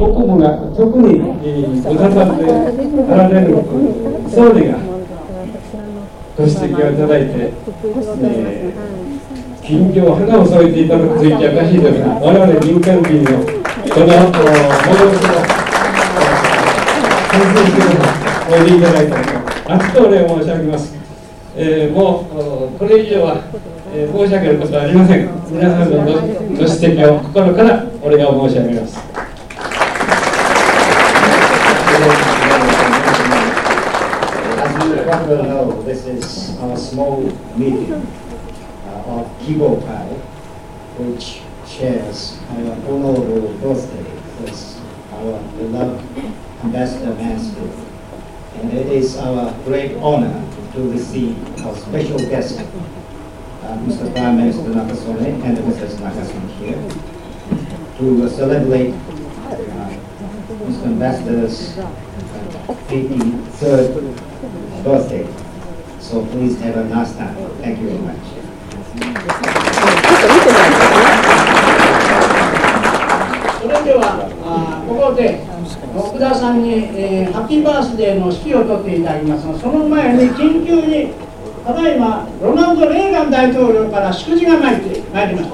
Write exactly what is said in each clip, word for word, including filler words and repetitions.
国母が特にござってあられる総理がご指摘をいただいて、えー、近況花を添えていただくと言っておかしいですが、我々民間人のこの催しの先生しておいでいただいたと厚くお礼を申し上げます。えー、もうこれ以上は、えー、申し上げることはありません。皆さんの ご, ご指摘を心からお礼を申し上げます。 As you well know, this is a small meeting uh, of Kibokai, which shares our honorable birthday with our beloved Ambassador Mansfield. And it is our great honor to receive our special guest, uh, Mister Prime Minister Nakasone and Missus Nakasone here, to uh, celebrate uh, Mister Ambassador's uh, eighty-third birthday. So please have a nice time. Thank you very much. それではあここで奥田さんに、えー、ハッピーバースデーの指揮を取っていただきますが、その前に緊急にただいまロナルド・レーガン大統領から祝辞が参ってまいりました。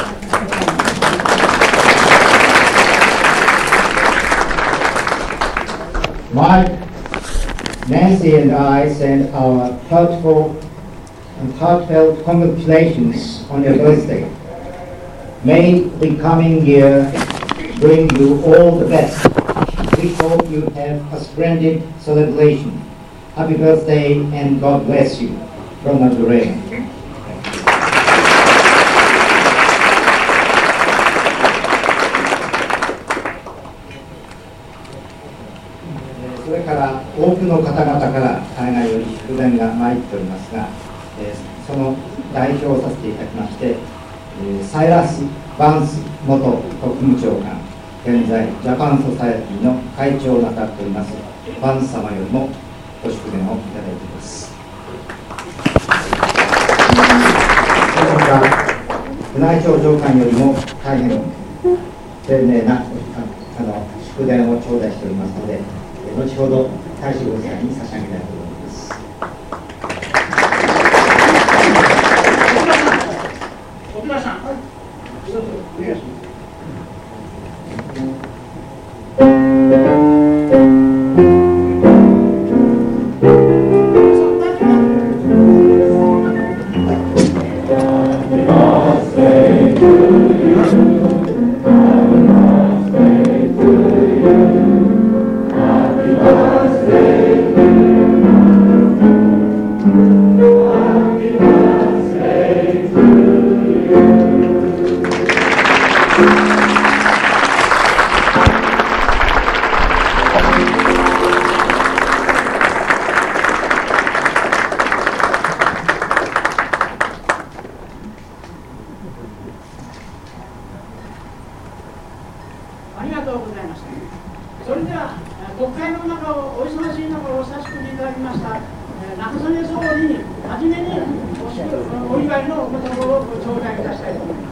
Mike, Nancy and I send our heartfelt and heartfelt congratulations on your birthday. May the coming year bring you all the best. We hope you have a splendid celebration. Happy birthday and God bless you. Ronald Reagan.それから多くの方々から海外より祝電が参っておりますが、えー、その代表をさせていただきまして、えー、サイラス・バンス元国務長官、現在ジャパンソサエティの会長をなさっておりますバンス様よりもご祝電をいただいています。その他宮内庁長官よりも大変丁寧なあの祝電を頂戴しておりますので、後ほど大使ご夫妻に差し上げたいと思います。 小倉さん、はい、一つお願いします。ありがとうございました。それでは国会の中をお忙しい中をお差し込みいただきました中曽根総理に初めに お, お祝いのお言葉をご頂戴いたしたいと思います。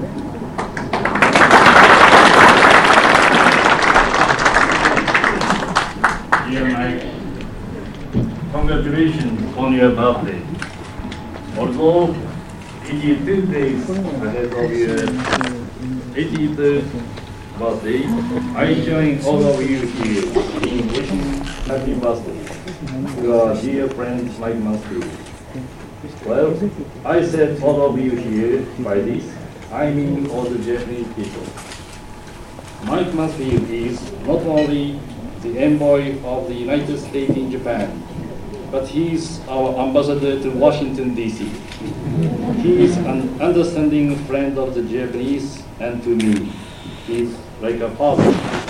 Dear Mike, congratulations on your birthday. Although eighty-two days ahead of your eighty-third birthday, I join all of you here in wishing happy birthday to our dear friend Mike Mansfield. Well, I said all of you here by this, I mean all the Japanese people. Mike Mansfield is not only the envoy of the United States in Japan, but he is our ambassador to Washington, D C He is an understanding friend of the Japanese, and to me, he is like a father.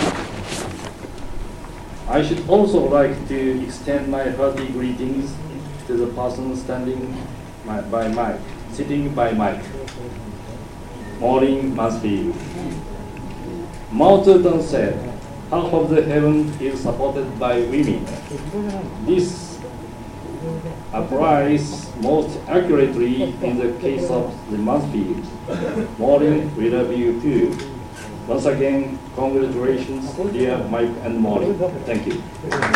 I should also like to extend my hearty greetings to the person standing by Mike, sitting by Mike, Maureen Mansfield. Mao Zedong said, half of the heaven is supported by women. This applies most accurately in the case of the Mansfield. Maureen, we love you too. Once again, congratulations, dear Mike and Molly. Thank you.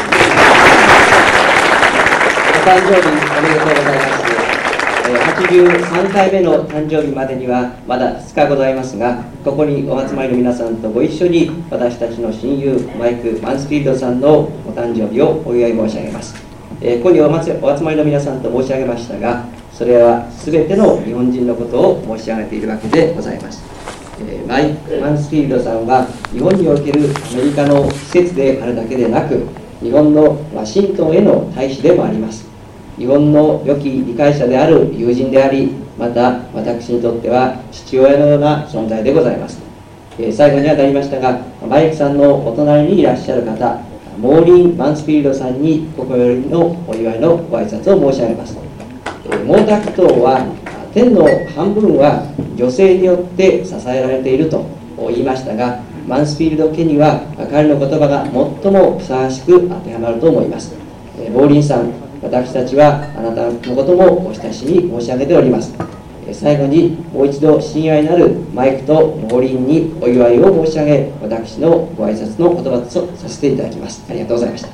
お誕生日おめでとうございます。はちじゅうさんかいめの誕生日までにはまだふつかございますが、ここにお集まりの皆さんとご一緒に私たちの親友マイク・マンスフィールドさんのお誕生日をお祝い申し上げます。えー、ここにお集まりの皆さんと申し上げましたが、それは全ての日本人のことを申し上げているわけでございます。えー、マイク・マンスフィールドさんは日本におけるアメリカの施設であるだけでなく、日本のワシントンへの大使でもあります。日本の良き理解者である友人であり、また私にとっては父親のような存在でございます。えー、最後にはなりましたが、マイクさんのお隣にいらっしゃる方、モーリン・マンスフィールドさんに心よりのお祝いのご挨拶を申し上げます。えー、毛沢東は天の半分は女性によって支えられていると言いましたが、マンスフィールド家には彼の言葉が最もふさわしく当てはまると思います。えー、モーリンさん、私たちはあなたのこともお親しみ申し上げております。最後にもう一度親愛なるマイクとモーリンにお祝いを申し上げ、私のご挨拶の言葉とさせていただきます。ありがとうございました。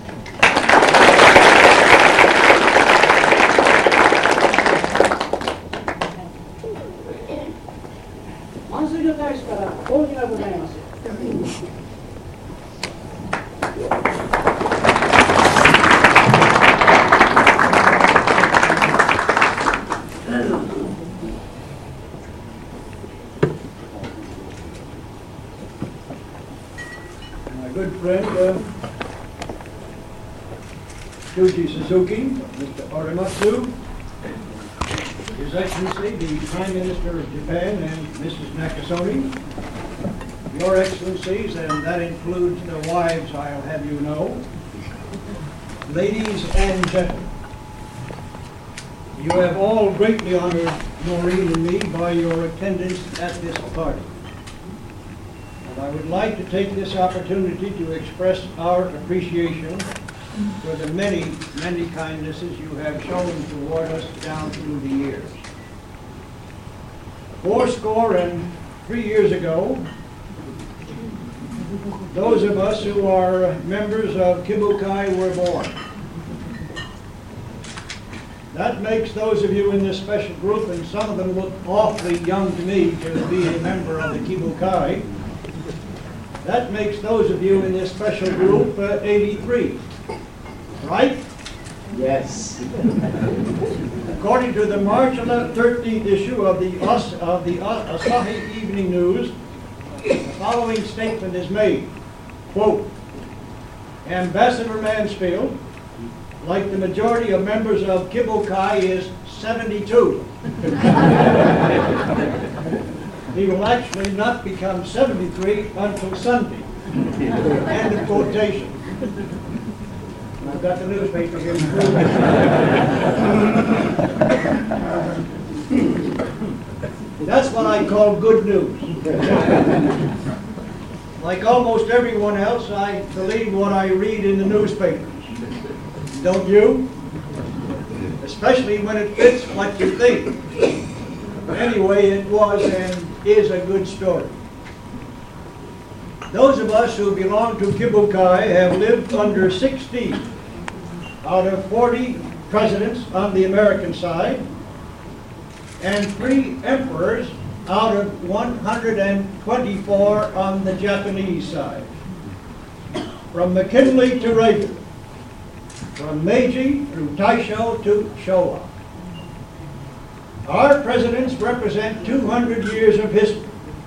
マンスリー大使から講義がございます。 Good friend, uh, Shuji Suzuki, Mister Orimatsu, His Excellency, the Prime Minister of Japan, and Missus Nakasone, Your Excellencies, and that includes the wives, I'll have you know, ladies and gentlemen, you have all greatly honored Maureen and me by your attendance at this party. I would like to take this opportunity to express our appreciation for the many, many kindnesses you have shown toward us down through the years. Four score and three years ago, those of us who are members of Kibukai were born. That makes those of you in this special group, and some of them look awfully young to me to be a member of the Kibukai, that makes those of you in this special group uh, eighty-three, right? Yes. According to the March thirteenth issue of the, As of the Asahi Evening News, the following statement is made, quote, Ambassador Mansfield, like the majority of members of Kibukai, is seventy-two. He will actually not become seventy-three until Sunday. End of quotation. I've got the newspaper here. That's what I call good news. Like almost everyone else, I believe what I read in the newspapers. Don't you? Especially when it fits what you think. Anyway, it was and is a good story. Those of us who belong to Kibukai have lived under sixteen out of forty presidents on the American side and three emperors out of one hundred twenty-four on the Japanese side. From McKinley to Reagan, from Meiji through Taisho to Showa. Our presidents represent two hundred years of history.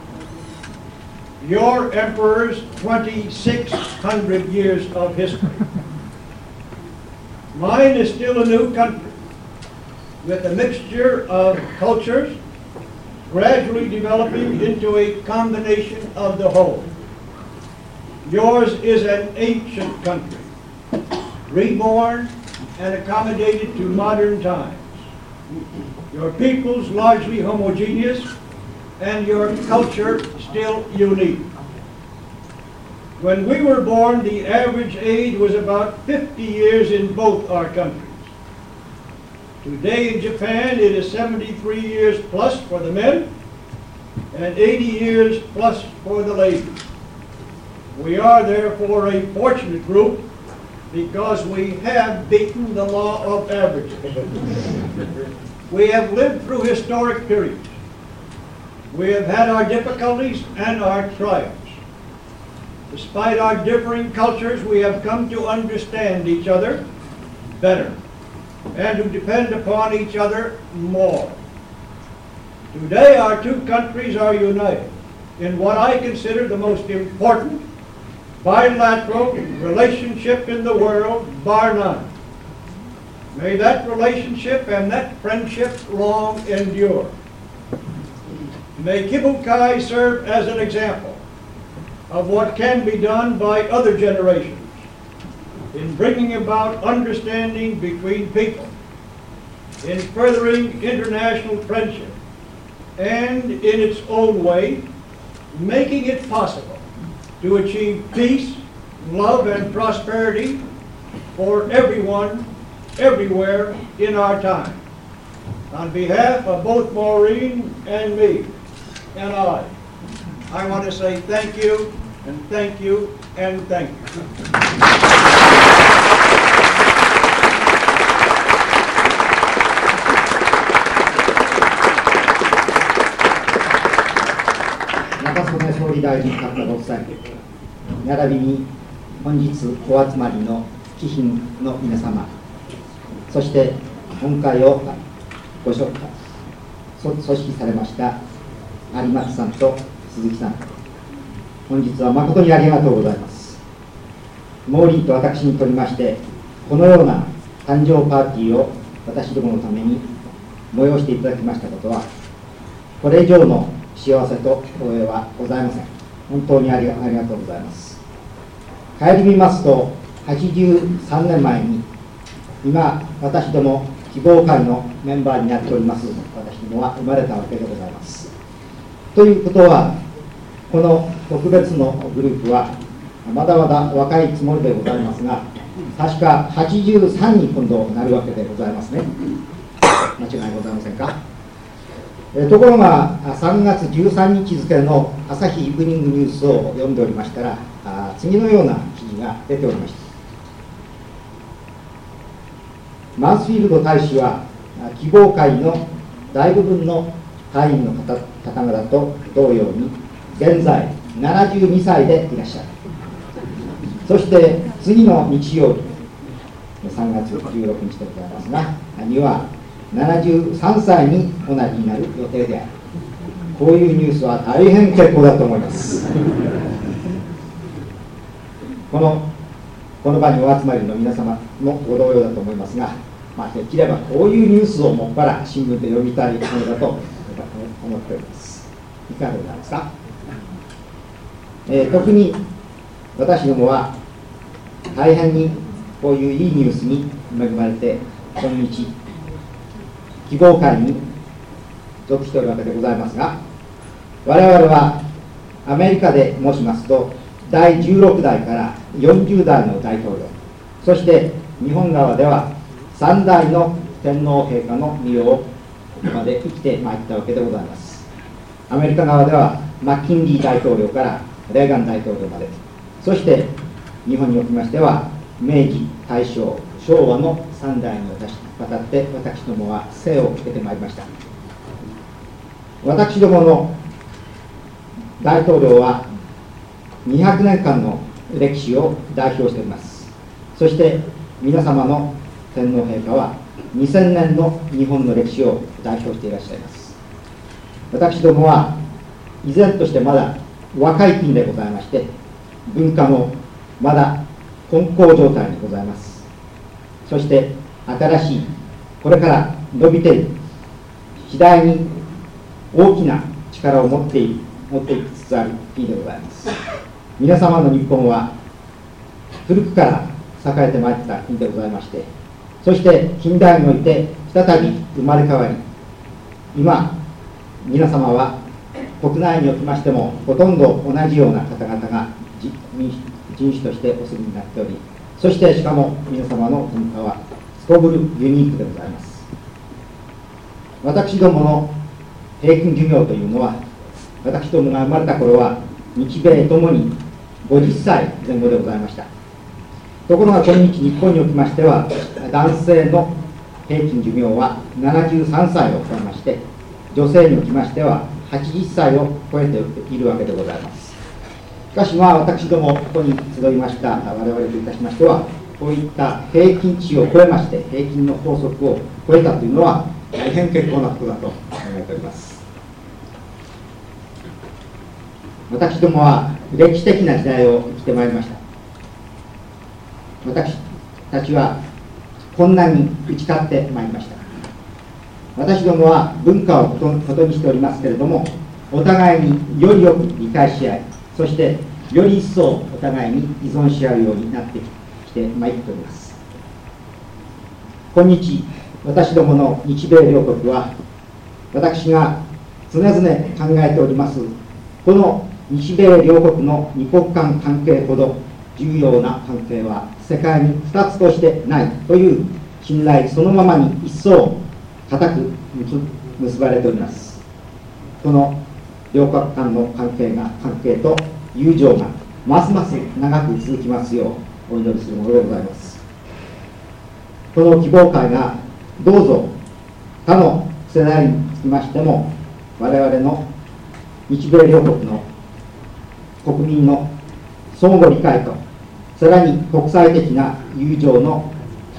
Your emperors, twenty-six hundred years of history. Mine is still a new country with a mixture of cultures gradually developing into a combination of the whole. Yours is an ancient country, reborn and accommodated to modern times. Your people's largely homogeneous, and your culture still unique. When we were born, the average age was about fifty years in both our countries. Today in Japan, it is seventy-three years plus for the men and eighty years plus for the ladies. We are therefore a fortunate group because we have beaten the law of averages. We have lived through historic periods. We have had our difficulties and our triumphs. Despite our differing cultures, we have come to understand each other better and to depend upon each other more. Today, our two countries are united in what I consider the most important bilateral relationship in the world, bar none. May that relationship and that friendship long endure. May Kibukai serve as an example of what can be done by other generations in bringing about understanding between people, in furthering international friendship, and in its own way, making it possible to achieve peace, love, and prosperity for everyone, everywhere in our time. On behalf of both Maureen and me and I, I want to say thank you, and thank you, and thank you. 中曽根総理大臣閣下ご夫妻、並びに本日お集まりの貴賓の皆様、そして本会をご組織されました有松さんと鈴木さん、本日は誠にありがとうございます。モーリーと私にとりまして、このような誕生パーティーを私どものために催していただきましたことは、これ以上の幸せと光栄はございません。本当にありがとうございます。顧みますと、はちじゅうさんねんまえに、今、私ども希望会のメンバーになっております、私どもは生まれたわけでございます。ということは、この特別のグループは、まだまだ若いつもりでございますが、確かはちじゅうさんに今度なるわけでございますね。間違いございませんか。えところが、さんがつじゅうさんにち付の朝日イブニングニュースを読んでおりましたら、あ次のような記事が出ておりました。マンスフィールド大使は、希望会の大部分の会員の 方, 方々と同様に、現在ななじゅうにさいでいらっしゃる。そして次の日曜日、さんがつじゅうろくにちでございますが、にはななじゅうさんさいに同じになる予定である。こういうニュースは大変結構だと思います。このこの場にお集まりの皆様もご同様だと思いますが、まあ、できればこういうニュースをもっぱら新聞で読みたいものだと思っております。いかがでございますか。えー、特に私どもは大変にこういういいニュースに恵まれて、今日希望会に属しておるわけでございますが、我々はアメリカで申しますとだいじゅうろくだいからよんじゅうだいの大統領、そして日本側ではさんだいの天皇陛下の御代をここまで生きてまいったわけでございます。アメリカ側ではマッキンリー大統領からレーガン大統領まで、そして日本におきましては明治、大正、昭和のさんだいにわたって私どもは生を受けてまいりました。私どもの大統領はにひゃくねんかんの歴史を代表しております。そして皆様の天皇陛下はにせんねんの日本の歴史を代表していらっしゃいます。私どもは依然としてまだ若い国でございまして、文化もまだ根高状態にございます。そして新しい、これから伸びている、次第に大きな力を持っている持っていきつつある国でございます。皆様の日本は古くから栄えてまいった国でございまして、そして近代において再び生まれ変わり、今皆様は国内におきましてもほとんど同じような方々が人種としてお住みになっており、そしてしかも皆様の文化はすこぶるユニークでございます。私どもの平均寿命というのは私どもが生まれた頃は日米ともにごじゅっさいぜん後でございました。ところが今日日本におきましては、男性の平均寿命はななじゅうさんさいを超えまして、女性におきましてははちじゅっさいを超えているわけでございます。しかしまあ私どもここに集いました我々といたしましては、こういった平均値を超えまして平均の法則を超えたというのは大変結構なことだと考えております。私どもは歴史的な時代を生きてまいりました。私たちは困難に打ち勝ってまいりました。私どもは文化をことにしておりますけれども、お互いによりよく理解し合い、そしてより一層お互いに依存し合うようになってきてまいっております。今日私どもの日米両国は、私が常々考えておりますこの日米両国の二国間関係ほど重要な関係は世界にふたつとしてないという信頼そのままに一層固く結ばれております。この両国間の関係が関係と友情がますます長く続きますようお祈りするものでございます。この希望会がどうぞ他の世代につきましても、我々の日米両国の国民の相互理解と、さらに国際的な友情の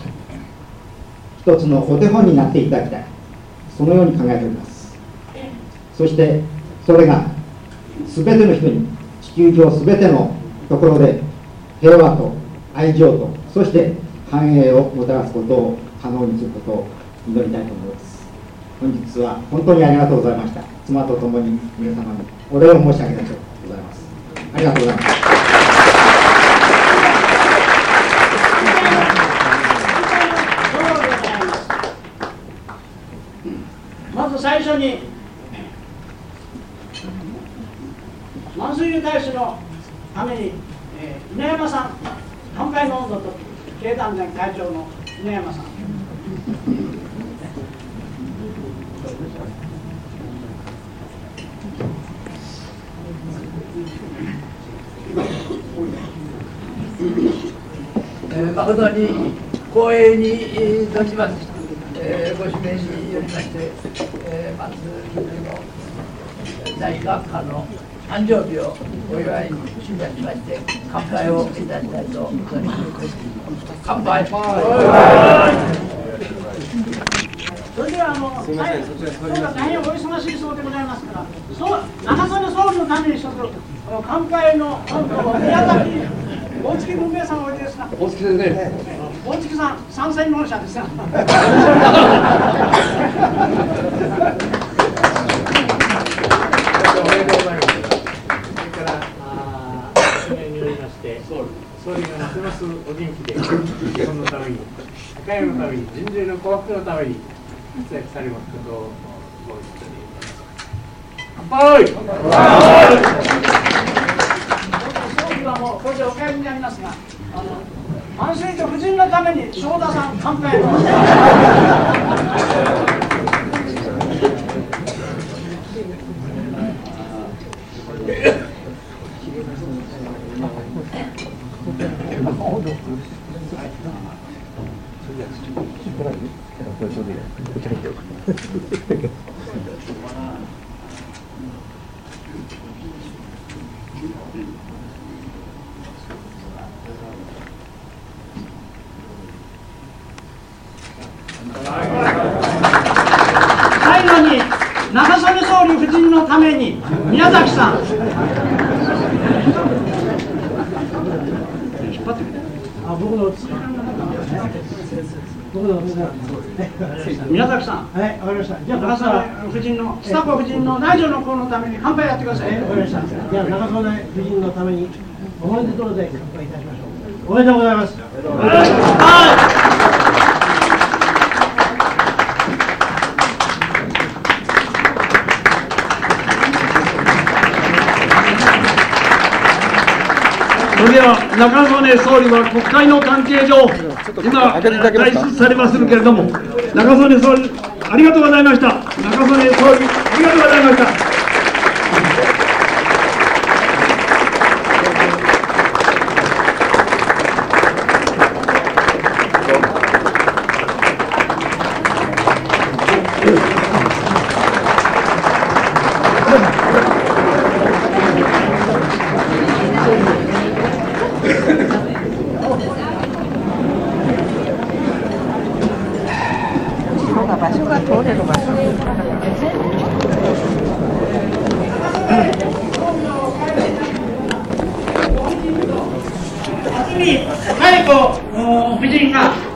一つのお手本になっていただきたい、そのように考えております。そしてそれが全ての人に、地球上全てのところで平和と愛情と、そして繁栄をもたらすことを可能にすることを祈りたいと思います。本日は本当にありがとうございました。妻と共に皆様にお礼を申し上げたいとございます。ありがとうございます。 まず最初に満水に対してのために、えー、稲山さん、乾杯の温度と経団連会長の稲山さん。 えー、誠に光栄に存じます、えー、ご指名によりまして、えー、松木の大学科の誕生日をお祝いいたしまして乾杯をいたしたいと思います。乾杯。 それではあの、すみません、今日は大変お忙しいそうでございますから、そう長曽根総理のために一つ乾杯の本当を宮崎大月文明さんおいでですが、 大月先生、 大月さん参戦論者ですが。 おめでとうございます。それから記念によりまして総理がますますお元気で日本のために、社会のために、人類の幸福のために活躍されますことをご一緒に乾杯。 総理はもうこれでお帰りになりますが、あの安心と夫人のために正田さん乾杯の。最後に長曽根総理夫人のために宮崎さん。引っ張ってくれ。あ、僕のですか。僕の宮崎さん。はい、わかりました。じゃあ長曽根夫人の、須田子夫人の内助の功のために乾杯やってください。わかりました。じゃあ長曽根夫人のためにおめでとうで乾杯いたしましょう。おめでとうございます。それでは中曽根総理は国会の関係上、今、退出されまするけれども、中曽根総理、ありがとうございました。中曽根総理、ありがとうございました。 渥美妙子夫人が